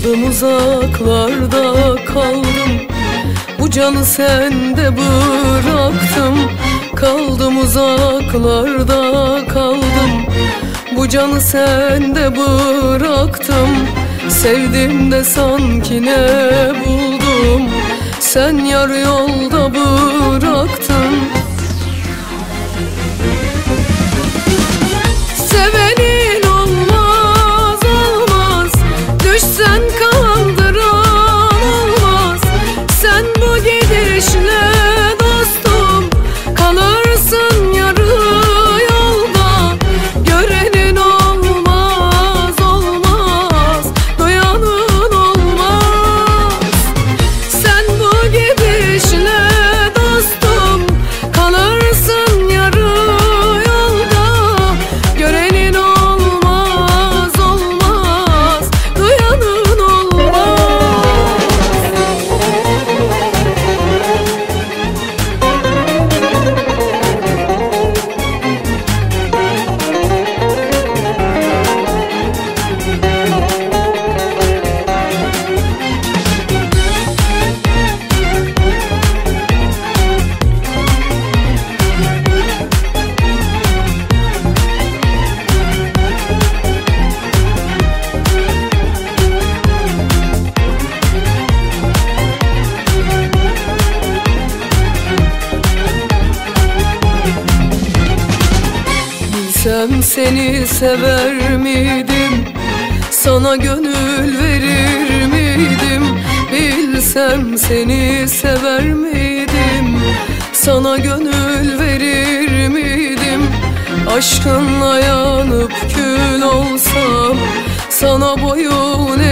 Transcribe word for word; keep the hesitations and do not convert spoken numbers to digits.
Kaldım uzaklarda kaldım, bu canı sende bıraktım. Kaldım uzaklarda kaldım, bu canı sende bıraktım. Sevdim de sanki ne buldum, sen yarı yolda bıraktın. Sevenin olmaz olmaz, düşsen kandıran olmaz. Sen bu gidişle dostum kalırsın yarı yolda. Görenin olmaz olmaz, duyanın olmaz. Sen bu gidişle dostum kalırsın yarı yolda. Görenin olmaz olmaz, duyanın olmaz. Bilsem seni sever miydim, sana gönül verir miydim? Bilsem seni sever miydim, sana gönül verir miydim? Aşkınla yanıp kül olsam, sana boyun